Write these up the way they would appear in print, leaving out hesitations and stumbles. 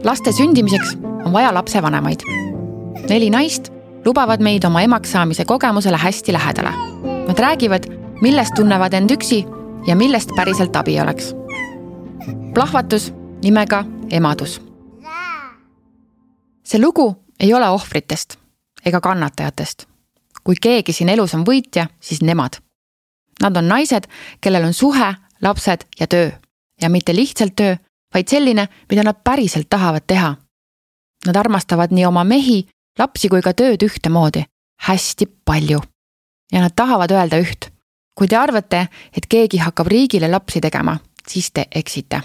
Laste sündimiseks on vaja lapsevanemaid. 4 naist lubavad meid oma emaks saamise kogemusele hästi lähedale. Nad räägivad, millest tunnevad end üksi ja millest päriselt abi oleks. Plahvatus nimega emadus. See lugu ei ole ohvritest ega kannatajatest. Kui keegi siin elus on võitja, siis nemad. Nad on naised, kellel on suhe, lapsed ja töö. Ja mitte lihtsalt töö, vaid selline, mida nad päriselt tahavad teha. Nad armastavad nii oma mehi, lapsi kui ka tööd ühtemoodi. Hästi palju. Ja nad tahavad öelda üht. Kui te arvate, et keegi hakkab riigile lapsi tegema, siis te eksite.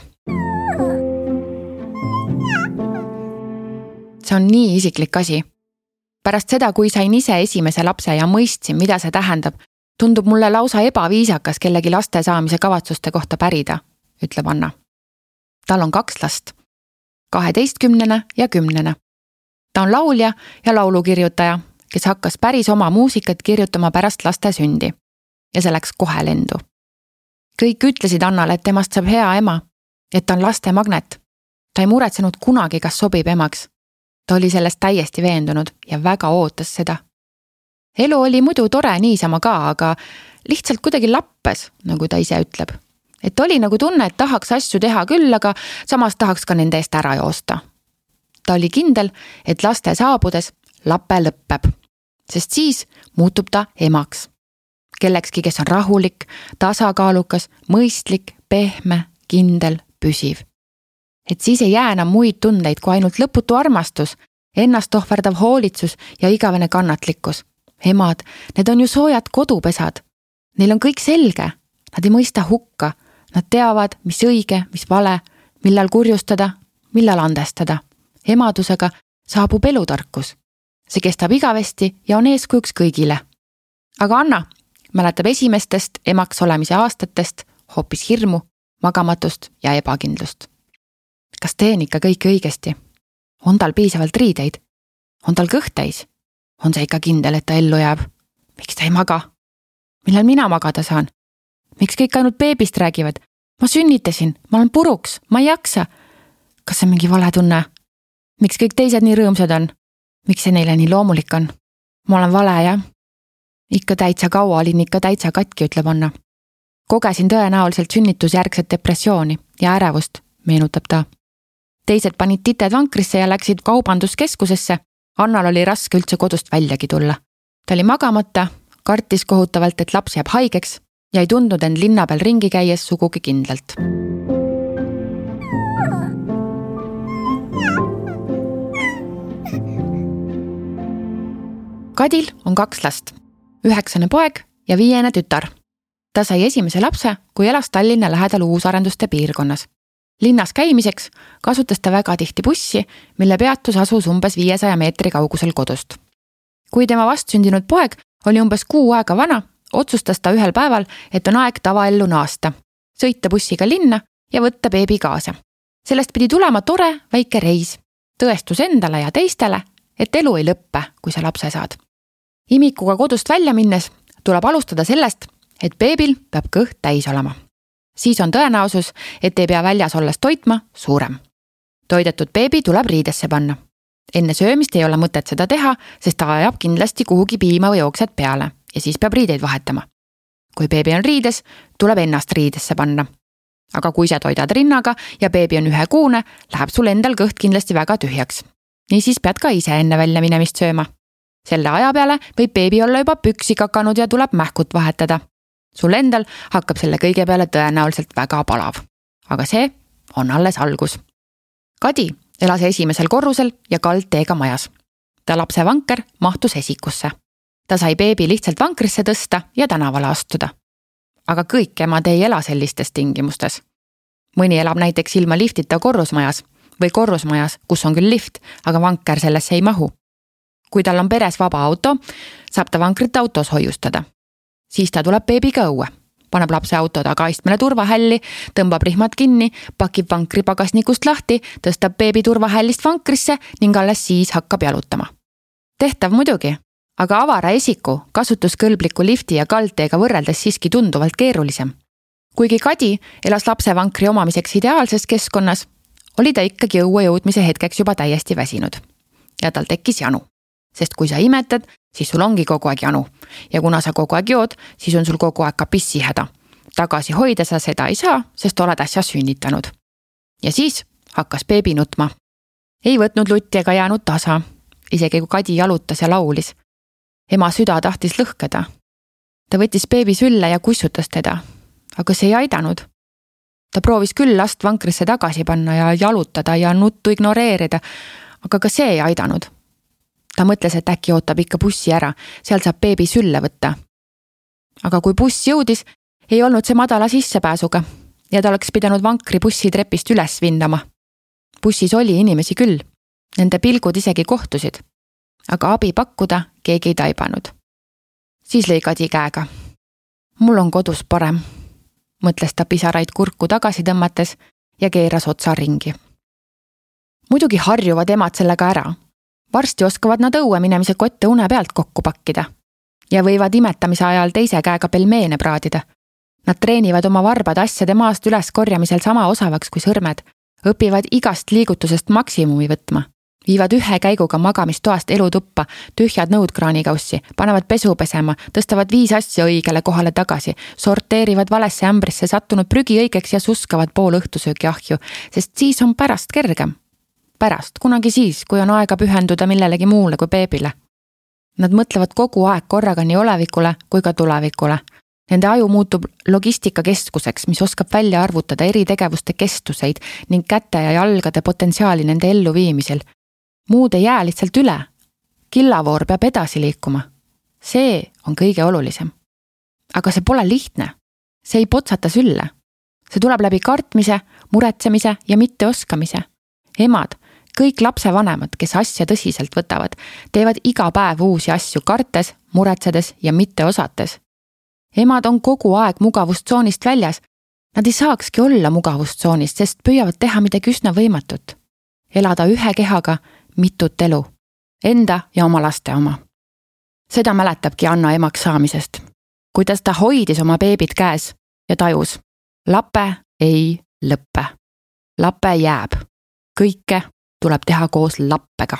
See on nii isiklik asi. Pärast seda, kui sain ise esimese lapse ja mõistsin, mida see tähendab, tundub mulle lausa ebaviisakas kellegi laste saamise kavatsuste kohta pärida, ütleb Anna. Tal on 2 last, 12 ja 10. Ta on laulja ja laulukirjutaja, kes hakkas päris oma muusikat kirjutama pärast laste sündi. Ja see läks kohe lendu. Kõik ütlesid Annale, et temast saab hea ema, et ta on laste magnet. Ta ei muretsenud kunagi, kas sobib emaks. Ta oli sellest täiesti veendunud ja väga ootas seda. Elu oli muidu tore niisama ka, aga lihtsalt kuidagi lappes, nagu ta ise ütleb. Et oli nagu tunne, et tahaks asju teha küll, aga samas tahaks ka nende eest ära joosta. Ta oli kindel, et laste saabudes lappe lõppeb, sest siis muutub ta emaks. Kellekski, kes on rahulik, tasakaalukas, mõistlik, pehme, kindel, püsiv. Et siis ei jää enam muid tundeid kui ainult lõputu armastus, ennast ohverdav hoolitsus ja igavene kannatlikkus. Emad, need on ju soojad kodupesad. Neil on kõik selge. Nad ei mõista hukka. Nad teavad, mis õige, mis vale, millal kurjustada, millal andestada. Emadusega saabub elutarkus. See kestab igavesti ja on eeskujuks kõigile. Aga Anna mäletab esimestest emaks olemise aastatest hoopis hirmu, magamatust ja ebakindlust. Kas teen ikka kõik õigesti? On tal piisavalt riideid? On tal kõht täis? On see ikka kindel, et ta ellu jääb? Miks ta ei maga? Millal mina magada saan? Miks kõik ainult beebist räägivad? Ma sünnitasin, ma olen puruks, ma ei jaksa. Kas see on mingi vale tunne? Miks kõik teised nii rõõmsad on? Miks see neile nii loomulik on? Ma olen vale, jah? Ikka täitsa kaua olin ikka täitsa katki, ütleb Anna. Kogesin tõenäoliselt sünnitusjärgset depressiooni ja ärevust, meenutab ta. Teised panid tited vankrisse ja läksid kaubanduskeskusesse. Annal oli raske üldse kodust väljagi tulla. Ta oli magamata, kartis kohutavalt, et laps jääb haigeks ja ei tundnud end linna peal ringi käies sugugi kindlalt. Kadil on 2 last, 9 poeg ja 5 tütar. Ta sai esimese lapse, kui elas Tallinna lähedal uusarenduste piirkonnas. Linnas käimiseks kasutas ta väga tihti bussi, mille peatus asus umbes 500 meetri kaugusel kodust. Kui tema vastsündinud poeg oli umbes 6 aega vana, otsustas ta ühel päeval, et on aeg tavaellu naasta, sõita bussiga linna ja võtta beebi kaasa. Sellest pidi tulema tore väike reis, tõestus endale ja teistele, et elu ei lõppe, kui sa lapse saad. Imikuga kodust välja minnes tuleb alustada sellest, et beebil peab kõht täis olema. Siis on tõenäosus, et ei pea väljas olles toitma suurem. Toidetud beebi tuleb riidesse panna. Enne söömist ei ole mõtet seda teha, sest ta ajab kindlasti kuhugi piima või jooksed peale ja siis peab riideid vahetama. Kui beebi on riides, tuleb ennast riidesse panna. Aga kui sa toidad rinnaga ja beebi on 1-kuune, läheb sul endal kõht kindlasti väga tühjaks. Niisiis pead ka ise enne välja minemist sööma. Selle aja peale võib beebi olla juba püksi kakanud ja tuleb mähkut vahetada. Sul endal hakkab selle kõige peale tõenäoliselt väga palav. Aga see on alles algus. Kadi elas esimesel korrusel ja kaldteega majas. Ta lapse vanker mahtus esikusse. Ta sai beebi lihtsalt vankrisse tõsta ja tänavale astuda. Aga kõik emad ei ela sellistes tingimustes. Mõni elab näiteks ilma liftita korrusmajas või korrusmajas, kus on küll lift, aga vanker sellesse ei mahu. Kui tal on peres vaba auto, saab ta vankrit autos hoiustada. Siis ta tuleb beebiga õue, paneb lapse auto tagaistmele turvahälli, tõmbab rihmad kinni, pakib vankri pagasnikust lahti, tõstab beebi turvahällist vankrisse ning alles siis hakkab jalutama. Tehtav muidugi, aga avara esiku kasutuskõlbliku lifti ja kaldteega võrreldes siiski tunduvalt keerulisem. Kuigi Kadi elas lapse vankri omamiseks ideaalses keskkonnas, oli ta ikkagi õue jõudmise hetkeks juba täiesti väsinud. Ja tal tekkis janu. Sest kui sa imetad, siis sul ongi kogu aeg janu. Ja kuna sa kogu aeg jood, siis on sul kogu aeg ka pissihäda. Tagasi hoida sa seda ei saa, sest oled äsja sünnitanud. Ja siis hakkas beebi nutma. Ei võtnud lutti ega jäänud tasa, isegi kui Kadi jalutas ja laulis. Ema süda tahtis lõhkeda. Ta võttis beebi sülle ja kussutas teda, aga see ei aidanud. Ta proovis küll last vankrisse tagasi panna ja jalutada ja nuttu ignoreerida, aga ka see ei aidanud. Ta mõtles, et äkki ootab ikka bussi ära, seal saab beebi sülle võtta. Aga kui buss jõudis, ei olnud see madala sissepääsuga ja ta oleks pidanud vankri bussi trepist üles vindama. Bussis oli inimesi küll, nende pilgud isegi kohtusid, aga abi pakkuda keegi ei taibanud. Siis lõi Kadi käega. Mul on kodus parem, mõtles ta pisaraid kurku tagasi tõmmates ja keeras otsa ringi. Muidugi harjuvad emad sellega ära. Varsti oskavad nad õue minemise kotte une pealt kokku pakkida ja võivad imetamise ajal teise käega pelmeene praadida. Nad treenivad oma varbad asjade maast üles korjamisel sama osavaks kui sõrmed, õpivad igast liigutusest maksimumi võtma, viivad ühe käiguga magamistoast elutuppa, tühjad nõud kraanikaussi, panevad pesu pesema, tõstavad 5 asja õigele kohale tagasi, sorteerivad valesse ämbrisse sattunud prügi õigeks ja suskavad pool õhtusööki ahju, sest siis on pärast kergem. Pärast, kunagi siis, kui on aega pühenduda millelegi muule kui beebile. Nad mõtlevad kogu aeg korraga nii olevikule kui ka tulevikule. Nende aju muutub logistikakeskuseks, mis oskab välja arvutada eri tegevuste kestuseid ning käte ja jalgade potentsiaali nende ellu viimisel. Muud ei jää lihtsalt üle. Killavoor peab edasi liikuma. See on kõige olulisem. Aga see pole lihtne. See ei potsata sülle. See tuleb läbi kartmise, muretsemise ja mitteoskamise. Emad, kõik lapsevanemad, kes asja tõsiselt võtavad, teevad iga päev uusi asju kartes, muretsedes ja mitte osates. Emad on kogu aeg mugavustsoonist väljas. Nad ei saakski olla mugavustsoonist, sest püüavad teha midagi üsna võimatut. Elada ühe kehaga mitut elu. Enda ja oma laste oma. Seda mäletabki Anna emaks saamisest. Kuidas ta hoidis oma beebit käes ja tajus. Lape ei lõppe. Lape jääb. Kõike tuleb teha koos lappega.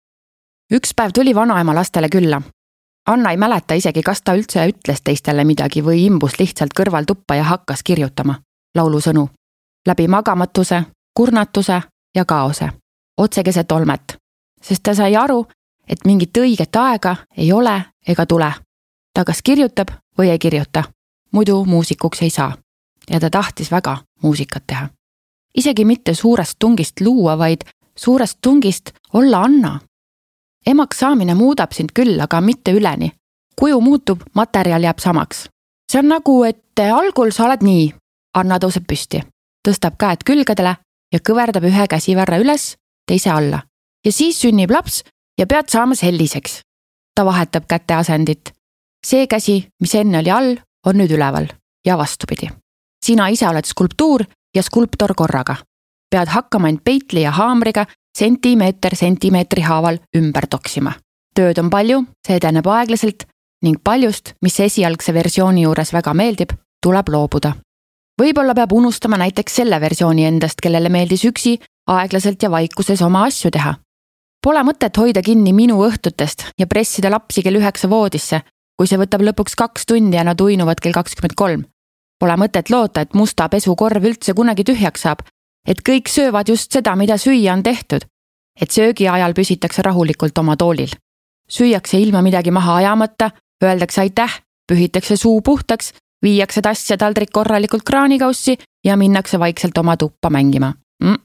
Üks päev tuli vanaema lastele külla. Anna ei mäleta isegi, kas ta üldse ütles teistele midagi või imbus lihtsalt kõrval tuppa ja hakkas kirjutama laulusõnu. Läbi magamatuse, kurnatuse ja kaose. Otse keset olmet. Sest ta sai aru, et mingit õiget aega ei ole ega tule. Ta kas kirjutab või ei kirjuta. Muidu muusikuks ei saa. Ja ta tahtis väga muusikat teha. Isegi mitte suurest tungist luua, vaid suurest tungist olla Anna. Emaks saamine muudab sind küll, aga mitte üleni. Kuju muutub, materjal jääb samaks. See on nagu, et algul sa oled nii. Anna tõuseb püsti, tõstab käed külgedele ja kõverdab ühe käsivarra üles, teise alla. Ja siis sünnib laps ja pead saama selliseks. Ta vahetab käte asendit. See käsi, mis enne oli all, on nüüd üleval ja vastupidi. Sina ise oled skulptuur ja skulptor korraga. Pead hakkama end peitli ja haamriga sentimeetri haaval ümber toksima. Tööd on palju, see edeneb aeglaselt ning paljust, mis esialgse versiooni juures väga meeldib, tuleb loobuda. Võib-olla peab unustama näiteks selle versiooni endast, kellele meeldis üksi, aeglaselt ja vaikuses oma asju teha. Pole mõtet hoida kinni minu õhtutest ja pressida lapsi kell 9 voodisse, kui see võtab lõpuks 2 tundi ja nad uinuvad kell 23. Pole mõtet loota, et musta pesukorv üldse kunagi tühjaks saab, et kõik söövad just seda, mida süüa on tehtud, et söögi ajal püsitakse rahulikult oma toolil. Süüakse ilma midagi maha ajamata, öeldakse aitäh, pühitakse suu puhtaks, viiakse tass ja taldrik korralikult kraanikaussi ja minnakse vaikselt oma tuppa mängima.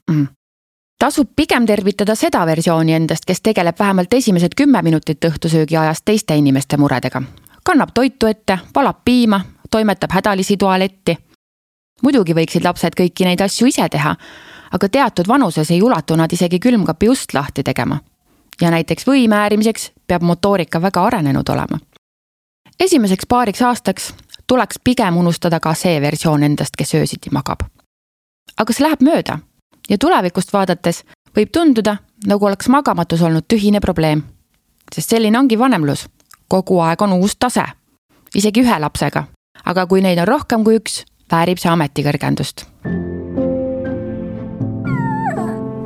Tasub pigem tervitada seda versiooni endast, kes tegeleb vähemalt esimesed 10 minutit õhtusöögi ajast teiste inimeste muredega. Kannab toitu ette, valab piima, toimetab hädalisi tualetti. Muidugi võiksid lapsed kõiki neid asju ise teha, aga teatud vanuses ei ulatu nad isegi külmkapi ust lahti tegema. Ja näiteks või määrimiseks peab motoorika väga arenenud olema. Esimeseks paariks aastaks tuleks pigem unustada ka see versioon endast, kes öösiti magab. Aga see läheb mööda ja tulevikust vaadates võib tunduda, nagu oleks magamatus olnud tühine probleem. Sest selline ongi vanemlus. Kogu aeg on uus tase. Isegi ühe lapsega. Aga kui neid on rohkem kui üks, väärib see ametikõrgendust.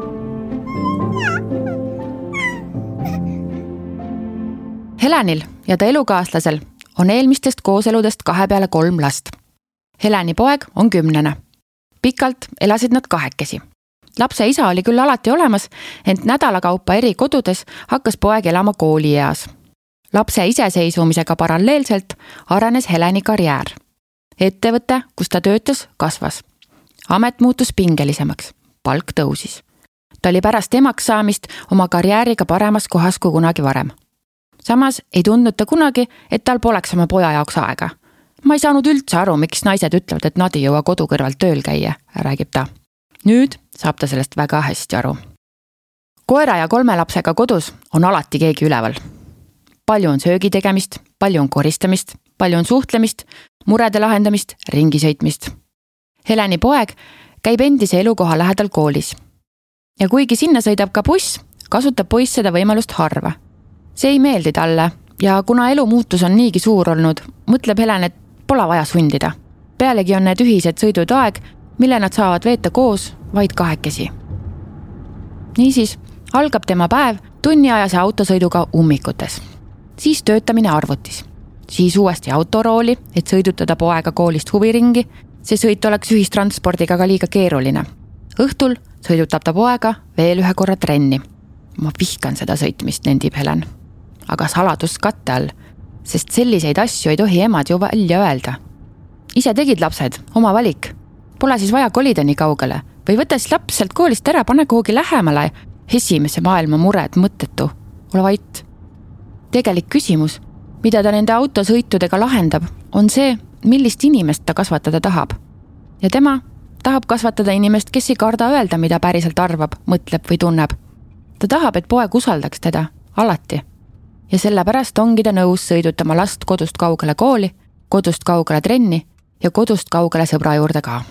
Helenil ja ta elukaaslasel on eelmistest kooseludest 2 peale 3 last. Heleni poeg on 10. Pikalt elasid nad 2. Lapse isa oli küll alati olemas, ent nädalakaupa eri kodudes hakkas poeg elama koolieas. Lapse iseseisvumisega paralleelselt arenes Heleni karjäär. Ettevõte, kus ta töötas, kasvas. Amet muutus pingelisemaks, palk tõusis. Ta oli pärast emaks saamist oma karjääriga paremas kohas kui kunagi varem. Samas ei tundnud ta kunagi, et tal poleks oma poja jaoks aega. Ma ei saanud üldse aru, miks naised ütlevad, et nad ei jõua kodu kõrvalt tööl käia, räägib ta. Nüüd saab ta sellest väga hästi aru. Koera ja 3 lapsega kodus on alati keegi üleval. Palju on söögi tegemist, palju on koristamist, palju on suhtlemist, murede lahendamist, ringi sõitmist. Heleni poeg käib endise elukoha lähedal koolis. Ja kuigi sinna sõidab ka buss, kasutab poiss seda võimalust harva. See ei meeldi talle ja kuna elu muutus on niigi suur olnud, mõtleb Helen, et pole vaja sundida. Pealegi on need ühised sõidud aeg, mille nad saavad veeta koos vaid 2. Niisiis algab tema päev tunniajase autosõiduga ummikutes. Siis töötamine arvutis. Siis uuesti autorooli, et sõidutada poega koolist huviringi. See sõit oleks ühistranspordiga ka liiga keeruline. Õhtul sõidutab ta poega veel 1 korra trenni. Ma vihkan seda sõitmist, nendib Helen. Aga saladus katte all, sest selliseid asju ei tohi emad ju välja öelda. Ise tegid lapsed, oma valik. Pole siis vaja kolida nii kaugele või võtta siis laps sealt koolist ära, pane kuhugi lähemale. Esimese maailma mured mõttetu. Ole vait. Tegelik küsimus, mida ta nende autosõitudega lahendab, on see, millist inimest ta kasvatada tahab. Ja tema tahab kasvatada inimest, kes ei karda öelda, mida päriselt arvab, mõtleb või tunneb. Ta tahab, et poeg usaldaks teda, alati. Ja sellepärast ongi ta nõus sõidutama last kodust kaugele kooli, kodust kaugele trenni ja kodust kaugele sõbra juurde ka.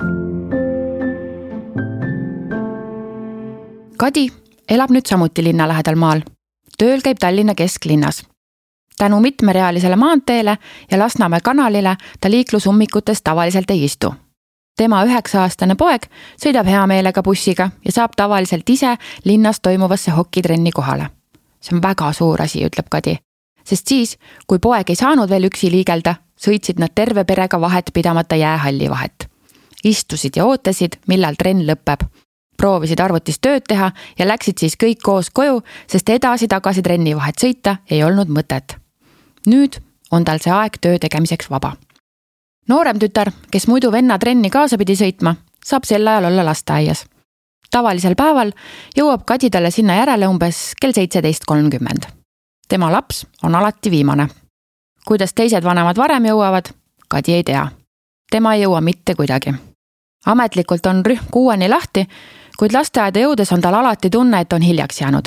Kadi elab nüüd samuti linna lähedal maal. Tööl käib Tallinna kesklinnas. Tänu mitmerealisele maanteele ja Lasnamäe kanalile ta liiklusummikutes tavaliselt ei istu. Tema 9-aastane poeg sõidab hea meelega bussiga ja saab tavaliselt ise linnas toimuvasse hokitrenni kohale. See on väga suur asi, ütleb Kadi. Sest siis, kui poeg ei saanud veel üksi liigelda, sõitsid nad terve perega vahet pidamata jäähalli vahet. Istusid ja ootasid, millal trenn lõpeb. Proovisid arvutis tööd teha ja läksid siis kõik koos koju, sest edasi-tagasi trenni vahet sõita ei olnud mõtet. Nüüd on tal see aeg töö tegemiseks vaba. Noorem tütar, kes muidu venna trenni kaasa pidi sõitma, saab sel ajal olla lasteaias. Tavalisel päeval jõuab Kadi talle sinna järele umbes kell 17.30. Tema laps on alati viimane. Kuidas teised vanemad varem jõuavad, Kadi ei tea. Tema ei jõua mitte kuidagi. Ametlikult on rühm 6 lahti, kuid lasteaeda jõudes on tal alati tunne, et on hiljaks jäänud.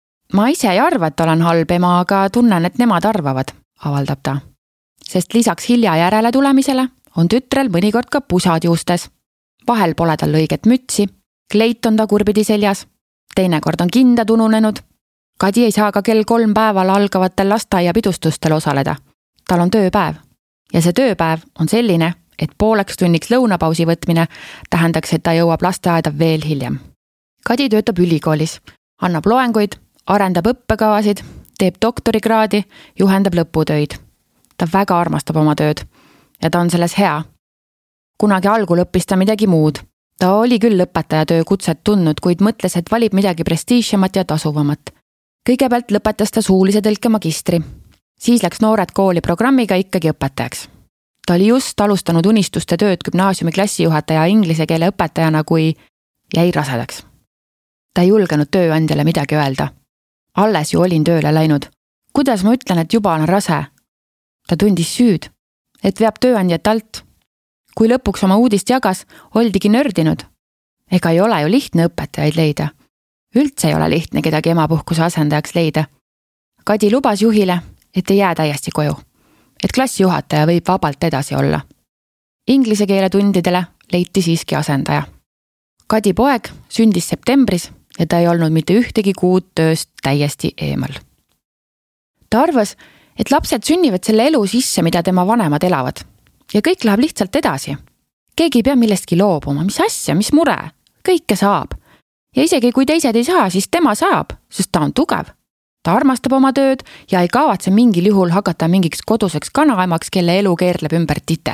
Ma ise ei arva, et olen halb ema, aga tunnen, et nemad arvavad, avaldab ta. Sest lisaks hilja järele tulemisele on tütrel mõnikord ka pusad juustes. Vahel pole tal õiget mütsi, kleit on ta kurbidi seljas, teinekord on kindad ununenud. Kadi ei saa ka kell 3 päeval algavatel lasteaiapidustustel osaleda. Tal on tööpäev. Ja see tööpäev on selline, et pooleks tunniks lõunapausi võtmine tähendaks, et ta jõuab lasteaeda veel hiljem. Kadi töötab ülikoolis, annab loenguid, arendab õppekavasid, teeb doktorikraadi, juhendab lõputöid. Ta väga armastab oma tööd ja ta on selles hea. Kunagi algul õppis ta midagi muud. Ta oli küll õpetaja töö kutset tundnud, kuid mõtles, et valib midagi prestiižemat ja tasuvamat. Kõigepealt lõpetas ta suulise tõlke magistri. Siis läks noored kooli programmiga ikkagi õpetajaks. Ta oli just alustanud unistuste tööd gümnaasiumi klassijuhataja inglise keele õpetajana, kui jäi rasedaks. Ta ei julgenud tööandjale midagi öelda. Alles ju olin tööle läinud. Kuidas ma ütlen, et juba olen rase? Ta tundis süüd, et veab tööandjat alt. Kui lõpuks oma uudist jagas, oldigi nördinud. Ega ei ole ju lihtne õpetajaid leida. Üldse ei ole lihtne kedagi emapuhkuse asendajaks leida. Kadi lubas juhile, et ei jää täiesti koju. Et klassijuhataja võib vabalt edasi olla. Inglise keele tundidele leiti siiski asendaja. Kadi poeg sündis septembris ja ta ei olnud mitte ühtegi kuud tööst täiesti eemal. Ta arvas, et lapsed sünnivad selle elu sisse, mida tema vanemad elavad. Ja kõik läheb lihtsalt edasi. Keegi ei pea millestki loobuma, mis asja, mis mure. Kõike saab. Ja isegi kui teised ei saa, siis tema saab, sest ta on tugev. Ta armastab oma tööd ja ei kavatse mingil juhul hakata mingiks koduseks kanaemaks, kelle elu keerleb ümber tite.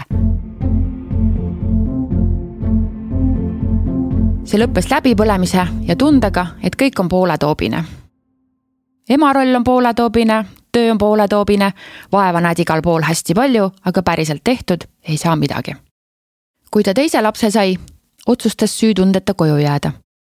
See lõppes läbipõlemise ja tundega, et kõik on pooletoobine. Ema roll on pooletoobine, töö on pooletoobine, vaeva näed igal pool hästi palju, aga päriselt tehtud ei saa midagi. Kui ta teise lapse sai, otsustas süütundeta koju jääda.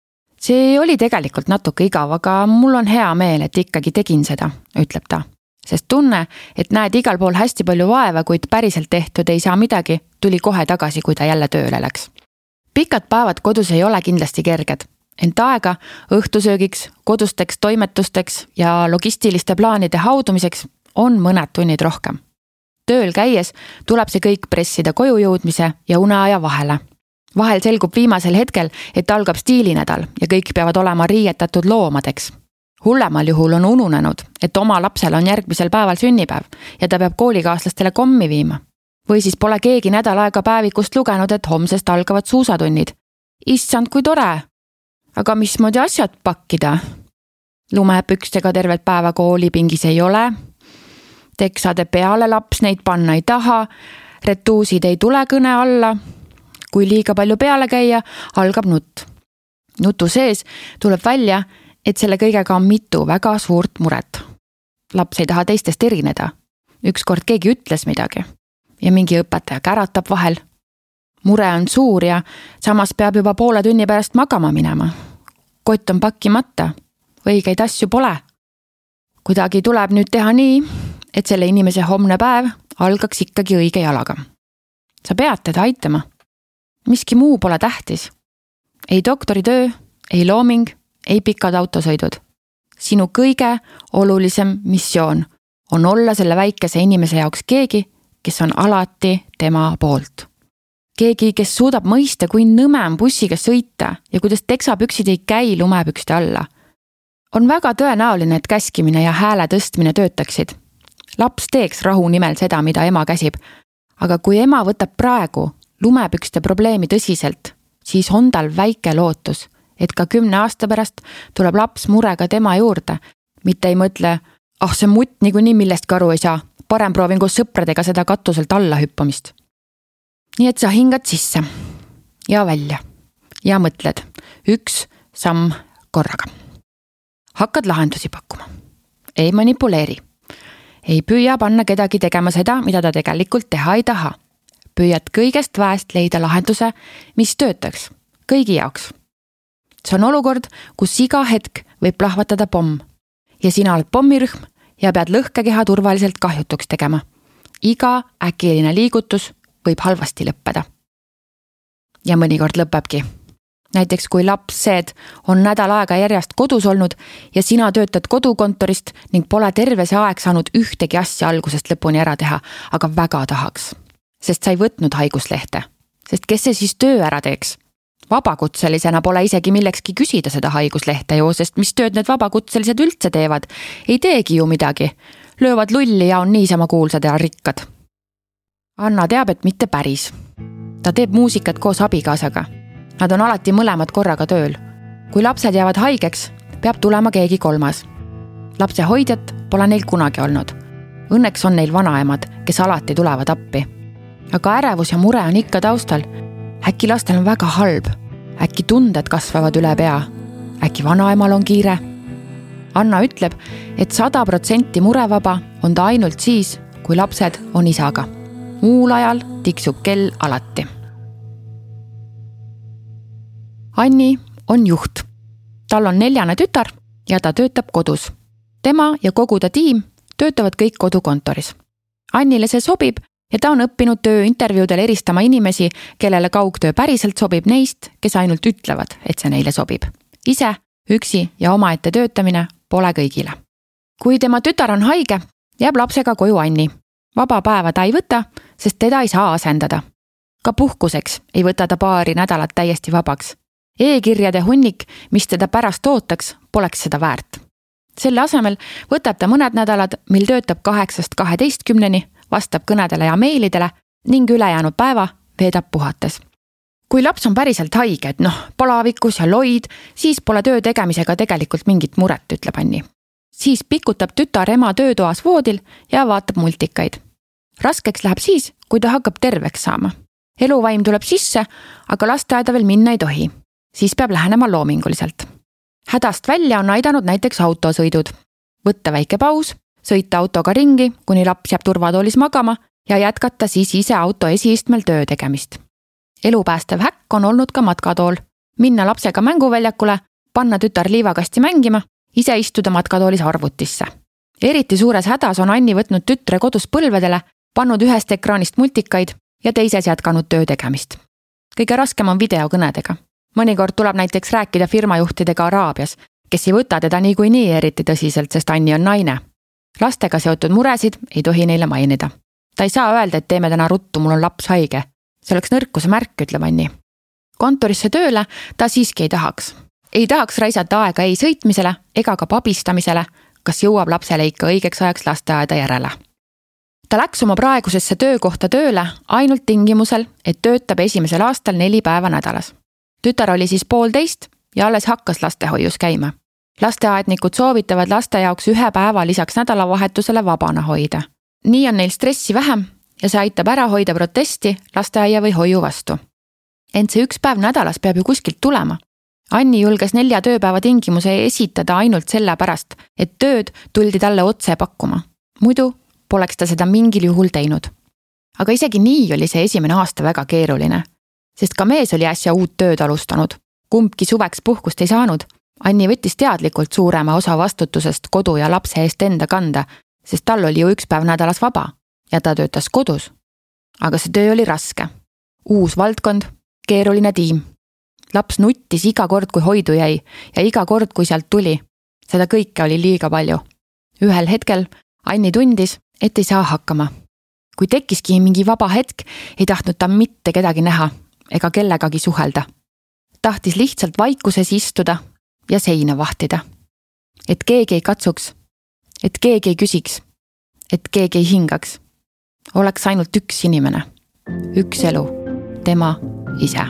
See oli tegelikult natuke igav, aga mul on hea meel, et ikkagi tegin seda, ütleb ta. Sest tunne, et näed igal pool hästi palju vaeva, kuid päriselt tehtud ei saa midagi, tuli kohe tagasi, kui ta jälle tööle läks. Pikad päevad kodus ei ole kindlasti kerged, ent aega õhtusöögiks, kodusteks toimetusteks ja logistiliste plaanide haudumiseks on mõned tunnid rohkem. Tööl käies tuleb see kõik pressida koju jõudmise ja uneaja vahele. Vahel selgub viimasel hetkel, et algab stiilinädal ja kõik peavad olema riietatud loomadeks. Hullemal juhul on ununenud, et oma lapsel on järgmisel päeval sünnipäev ja ta peab koolikaaslastele kommi viima. Või siis pole keegi nädal aega päevikust lugenud, et homsest algavad suusatunnid. Issand, kui tore! Aga mismoodi asjad pakkida? Lumepükstega tervet päeva koolipingis ei ole. Teksade peale laps neid panna ei taha. Retuusid ei tule kõne alla. Kui liiga palju peale käia, algab nutt. Nutu sees tuleb välja, et selle kõigega on mitu väga suurt muret. Laps ei taha teistest erineda. Ükskord keegi ütles midagi. Ja mingi õpetaja käratab vahel. Mure on suur ja samas peab juba poole tunni pärast magama minema. Kott on pakkimata. Õigeid asju pole. Kuidagi tuleb nüüd teha nii, et selle inimese homne päev algaks ikkagi õige jalaga. Sa pead teda aitama. Miski muu pole tähtis. Ei doktoritöö, ei looming, ei pikad autosõidud. Sinu kõige olulisem missioon on olla selle väikese inimese jaoks keegi, kes on alati tema poolt. Keegi, kes suudab mõista, kui nõme on bussiga sõita ja kuidas teksapüksid ei käi lumepükste alla. On väga tõenäoline, et käskimine ja hääle tõstmine töötaksid. Laps teeks rahu nimel seda, mida ema käsib. Aga kui ema võtab praegu lumepükste probleemi tõsiselt, siis on tal väike lootus, et ka 10 aasta pärast tuleb laps murega tema juurde, mitte ei mõtle, see mutt niikuinii millestki aru ei saa, parem proovin koos sõpradega seda katuselt alla hüppamist. Nii et sa hingad sisse ja välja ja mõtled 1 samm korraga. Hakkad lahendusi pakkuma. Ei manipuleeri. Ei püüa panna kedagi tegema seda, mida ta tegelikult teha ei taha. Püüad kõigest väest leida lahenduse, mis töötaks kõigi jaoks. See on olukord, kus iga hetk võib plahvatada pomm ja sina oled pommirühm ja pead lõhkekeha turvaliselt kahjutuks tegema. Iga äkiline liigutus võib halvasti lõppeda. Ja mõnikord lõpebki. Näiteks kui lapsed on nädal aega järjest kodus olnud ja sina töötad kodukontorist ning pole terve see aeg saanud ühtegi asja algusest lõpuni ära teha, aga väga tahaks. Sest sa ei võtnud haiguslehte. Sest kes see siis töö ära teeks? Vabakutselisena pole isegi millekski küsida seda haiguslehte ju, sest mis tööd need vabakutselised üldse teevad? Ei teegi ju midagi. Löövad lulli ja on niisama kuulsad ja rikkad. Anna teab, et mitte päris. Ta teeb muusikat koos abikaasaga. Nad on alati mõlemad korraga tööl. Kui lapsed jäävad haigeks, peab tulema keegi 3. Lapse hoidjat pole neil kunagi olnud. Õnneks on neil vanaemad, kes alati tulevad appi. Aga ärevus ja mure on ikka taustal. Äkki lastel on väga halb. Äkki tunded kasvavad üle pea. Äkki vanaemal on kiire. Anna ütleb, et 100% murevaba on ta ainult siis, kui lapsed on isaga. Muul ajal tiksub kell alati. Anni on juht. Tal on 4 tütar ja ta töötab kodus. Tema ja kogu ta tiim töötavad kõik kodukontoris. Annile see sobib ja ta on õppinud tööintervjuudel eristama inimesi, kellele kaugtöö päriselt sobib neist, kes ainult ütlevad, et see neile sobib. Ise, üksi ja omaette töötamine pole kõigile. Kui tema tütar on haige, jääb lapsega koju Anni. Vaba päeva ta ei võta, sest teda ei saa asendada. Ka puhkuseks ei võta ta paari nädalat täiesti vabaks. E-kirjade hunnik, mis teda pärast ootaks, poleks seda väärt. Selle asemel võtab ta mõned nädalad, mil töötab 8–12, vastab kõnedele ja meilidele ning ülejäänud päeva veedab puhates. Kui laps on päriselt haige, et palavikus ja loid, siis pole töö tegemisega tegelikult mingit muret, ütleb Anni. Siis pikutab tütar ema töötoas voodil ja vaatab multikaid. Raskeks läheb siis, kui ta hakkab terveks saama. Eluvaim tuleb sisse, aga lasteaeda veel minna ei tohi. Siis peab lähenema loominguliselt. Hädast välja on aidanud näiteks autosõidud. Võtta väike paus, sõita autoga ringi, kuni laps jääb turvatoolis magama ja jätkata siis ise auto esiistmel töö tegemist. Elupäästev häkk on olnud ka matkatool. Minna lapsega mänguväljakule, panna tütar liivakasti mängima, ise istuda matkatoolis arvutisse. Eriti suures hädas on Anni võtnud tütre kodus põlvedele, pannud ühest ekraanist multikaid ja teises jätkanud töö tegemist. Kõige raskem on videokõnedega. Mõnikord tuleb näiteks rääkida firmajuhtidega Araabias, kes ei võta teda niikuinii eriti tõsiselt, sest Anni on naine. Lastega seotud muresid ei tohi neile mainida. Ta ei saa öelda, et teeme täna ruttu, mul on laps haige. See oleks nõrkuse märk, ütleb Anni. Kontorisse tööle ta siiski ei tahaks. Ei tahaks raisata aega ei sõitmisele ega ka pabistamisele, kas jõuab lapsele ikka õigeks ajaks lasteaeda järele. Ta läks oma praegusesse töökohta tööle ainult tingimusel, et töötab esimesel aastal 4 päeva nädalas. Tütar oli siis 1,5 ja alles hakkas lastehoius käima. Lasteaednikud soovitavad laste jaoks 1 päeva lisaks nädalavahetusele vabana hoida. Nii on neil stressi vähem ja see aitab ära hoida protesti lasteaia või hoiu vastu. Ent see 1 päev nädalas peab ju kuskilt tulema. Anni julges 4 tööpäeva tingimuse esitada ainult selle pärast, et tööd tuldi talle otse pakkuma. Muidu poleks ta seda mingil juhul teinud. Aga isegi nii oli see esimene aasta väga keeruline, sest ka mees oli äsja uut tööd alustanud. Kumbki suveks puhkust ei saanud. Anni võttis teadlikult suurema osa vastutusest kodu ja lapse eest enda kanda, sest tal oli ju 1 päev nädalas vaba ja ta töötas kodus. Aga see töö oli raske. Uus valdkond, keeruline tiim. Laps nuttis iga kord, kui hoidu jäi ja iga kord, kui sealt tuli. Seda kõike oli liiga palju. Ühel hetkel Anni tundis, et ei saa hakkama. Kui tekkiski mingi vaba hetk, ei tahtnud ta mitte kedagi näha ega kellegagi suhelda. Tahtis lihtsalt vaikuses istuda ja seina vahtida. Et keegi ei katsuks, et keegi ei küsiks, et keegi ei hingaks. Oleks ainult üks inimene, üks elu, tema ise.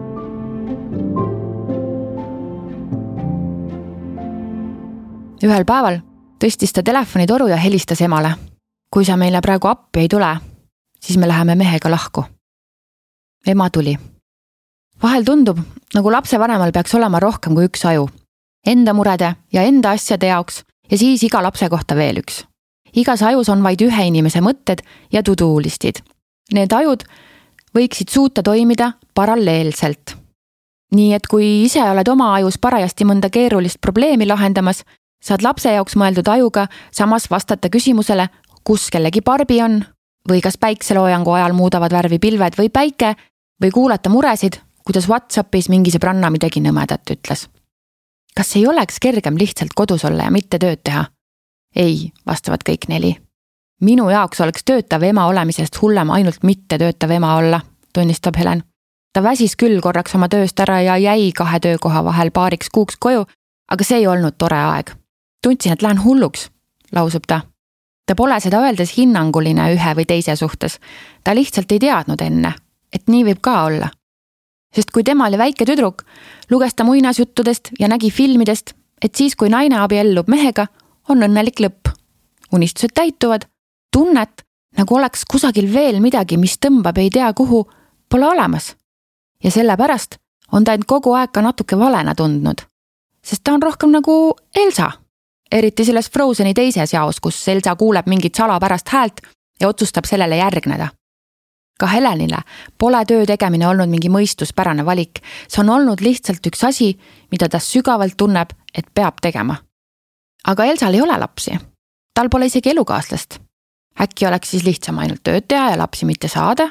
Ühel päeval tõstis ta telefonitoru ja helistas emale. Kui sa meile praegu appi ei tule, siis me läheme mehega lahku. Ema tuli. Vahel tundub, nagu lapsevanemal peaks olema rohkem kui üks aju. Enda murede ja enda asjade jaoks ja siis iga lapse kohta veel üks. Igas ajus on vaid ühe inimese mõtted ja to-do-listid. Need ajud võiksid suuta toimida paralleelselt. Nii et kui ise oled oma ajus parajasti mõnda keerulist probleemi lahendamas, saad lapse jaoks mõeldud ajuga samas vastata küsimusele, kus kellegi barbi on või kas päikseloojangu ajal muudavad värvi pilved või päike või kuulata muresid, kuidas WhatsAppis mingi sõbranna midagi nõmedat ütles. Kas ei oleks kergem lihtsalt kodus olla ja mitte tööd teha? Ei, vastavad kõik 4. Minu jaoks oleks töötav ema olemisest hullem ainult mitte töötav ema olla, tunnistab Helen. Ta väsis küll korraks oma tööst ära ja jäi 2 töökoha vahel paariks kuuks koju, aga see ei olnud tore aeg. Tundsin, et lähen hulluks, lausub ta. Ta pole seda öeldes hinnanguline ühe või teise suhtes. Ta lihtsalt ei teadnud enne, et nii võib ka olla. Sest kui tema oli väike tüdruk, luges ta muinasjuttudest ja nägi filmidest, et siis kui naine abiellub mehega, on õnnelik lõpp. Unistused täituvad, tunnet, nagu oleks kusagil veel midagi, mis tõmbab ei tea kuhu, pole olemas. Ja sellepärast on ta end kogu aeg ka natuke valena tundnud. Sest ta on rohkem nagu Elsa. Eriti selles Frozeni teises jaos, kus Elsa kuuleb mingit salapärast häält ja otsustab sellele järgneda. Ka Helenile pole töö tegemine olnud mingi mõistuspärane valik. See on olnud lihtsalt üks asi, mida ta sügavalt tunneb, et peab tegema. Aga Elsal ei ole lapsi. Tal pole isegi elukaaslast. Äkki oleks siis lihtsam ainult tööd teha ja lapsi mitte saada?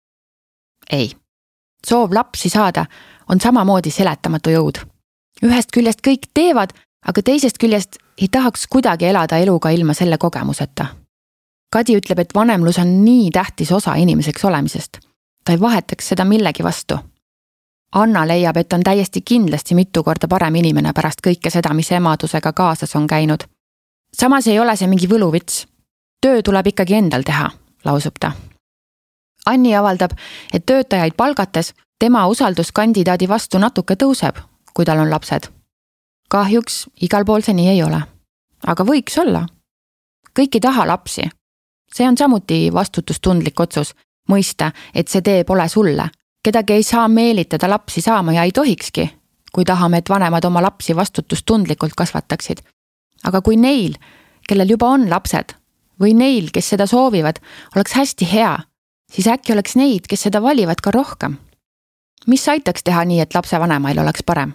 Ei. Soov lapsi saada on samamoodi seletamatu jõud. Ühest küljest kõik teevad, aga teisest küljest ei tahaks kuidagi elada eluga ilma selle kogemuseta. Kadi ütleb, et vanemlus on nii tähtis osa inimeseks olemisest. Ta ei vahetaks seda millegi vastu. Anna leiab, et on täiesti kindlasti mitu korda parem inimene pärast kõike seda, mis emadusega kaasas on käinud. Samas ei ole see mingi võluvits. Töö tuleb ikkagi endal teha, lausub ta. Anni avaldab, et töötajaid palgates tema usalduskandidaadi vastu natuke tõuseb, kui tal on lapsed. Kahjuks igal pool see nii ei ole. aga võiks olla. Kõik ei taha lapsi. See on samuti vastutustundlik otsus, mõista, et see tee pole sulle. Kedagi ei saa meelitada lapsi saama ja ei tohikski, kui tahame, et vanemad oma lapsi vastutustundlikult kasvataksid. Aga kui neil, kellel juba on lapsed, või neil, kes seda soovivad, oleks hästi hea, siis äkki oleks neid, kes seda valivad ka rohkem. Mis aitaks teha nii, et lapsevanemail oleks parem?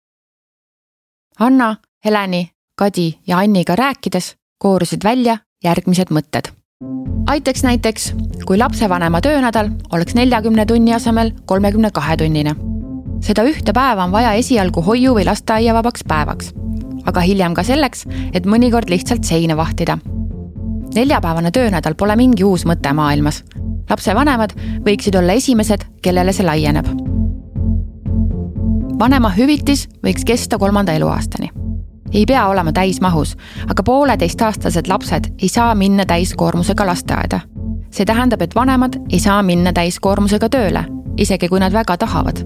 Anna, Heleni, Kadi ja Anniga rääkides koorusid välja järgmised mõtted. Aitaks näiteks, kui lapsevanema töönädal oleks 40 tunni asemel 32 tunnine. Seda ühte päeva on vaja esialgu hoiu või lasteaiavabaks päevaks, aga hiljem ka selleks, et mõnikord lihtsalt seina vahtida. 4-päevane töönädal pole mingi uus mõte maailmas. Lapsevanemad võiksid olla esimesed, kellele see laieneb. Vanema hüvitis võiks kesta 3. eluaastani. Ei pea olema täismahus, aga 1,5-aastased lapsed ei saa minna täiskoormusega lasteaeda. See tähendab, et vanemad ei saa minna täiskoormusega tööle, isegi kui nad väga tahavad.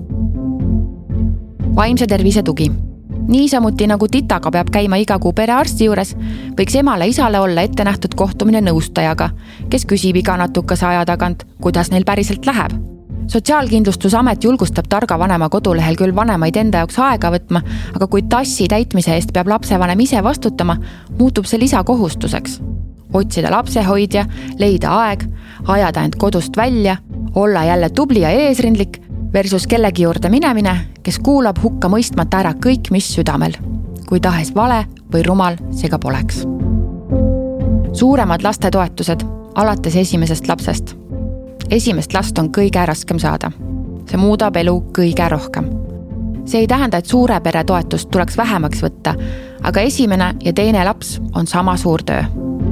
Vaimse tervise tugi. Niisamuti nagu titaga peab käima iga kuu perearsti juures, võiks emale-isale olla ette nähtud kohtumine nõustajaga, kes küsib iga natukese aja tagant, kuidas neil päriselt läheb. Sotsiaalkindlustusamet julgustab targa vanema kodulehel küll vanemaid enda jaoks aega võtma, aga kui tassi täitmise eest peab lapsevanem ise vastutama, muutub see lisakohustuseks. Otsida lapsehoidja, leida aeg, ajada end kodust välja, olla jälle tubli ja eesrindlik versus kellegi juurde minemine, kes kuulab hukka mõistmata ära kõik, mis südamel, kui tahes vale või rumal see ka poleks. Suuremad lastetoetused alates esimesest lapsest. Esimest last on kõige raskem saada. See muudab elu kõige rohkem. See ei tähenda, et suure pere toetust tuleks vähemaks võtta, aga esimene ja teine laps on sama suur töö.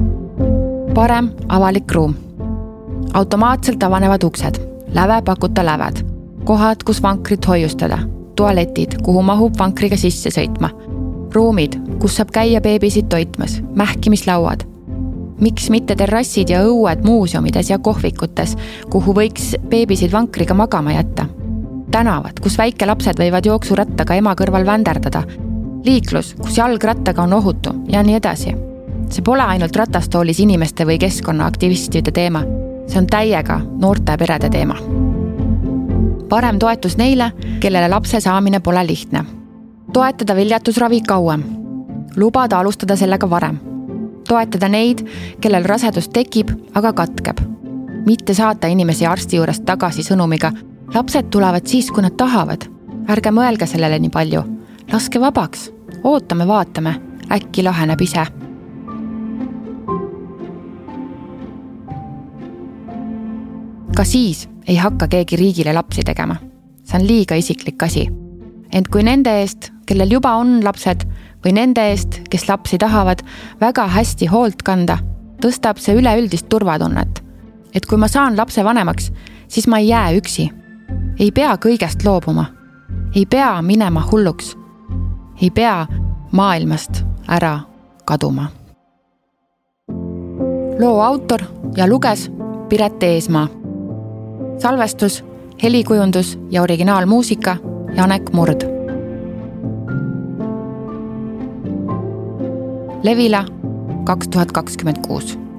Parem avalik ruum. Automaatselt avanevad uksed, läve pakuta läved, kohad, kus vankrit hoiustada, tualetid, kuhu mahub vankriga sisse sõitma, ruumid, kus saab käia beebisid toitmas, mähkimislauad. Miks mitte terrassid ja õued muuseumides ja kohvikutes, kuhu võiks beebisid vankriga magama jätta. Tänavad, kus väike lapsed võivad jooksurattaga ema kõrval vänderdada. Liiklus, kus jalgrattaga on ohutu ja nii edasi. See pole ainult ratastoolis inimeste või keskkonnaaktivistide teema. See on täiega noorte perede teema. Parem toetus neile, kellele lapse saamine pole lihtne. Toetada viljatusravi kauem. Lubada alustada sellega varem. Toetada neid, kellel rasedus tekib, aga katkeb. Mitte saata inimesi arsti juurest tagasi sõnumiga. Lapsed tulevad siis, kui nad tahavad. Ärge mõelge sellele nii palju. Laske vabaks. Ootame, vaatame. Äkki laheneb ise. Ka siis ei hakka keegi riigile lapsi tegema. See on liiga isiklik asi. Ent kui nende eest, kellel juba on lapsed, või nende eest, kes lapsi tahavad, väga hästi hoolt kanda, tõstab see üleüldist turvatunnet. Et kui ma saan lapse vanemaks, siis ma ei jää üksi. Ei pea kõigest loobuma. Ei pea minema hulluks. Ei pea maailmast ära kaduma. Loo autor ja luges Piret Eesmaa. Salvestus, helikujundus ja originaalmuusika Janek Murd. Levila 2026.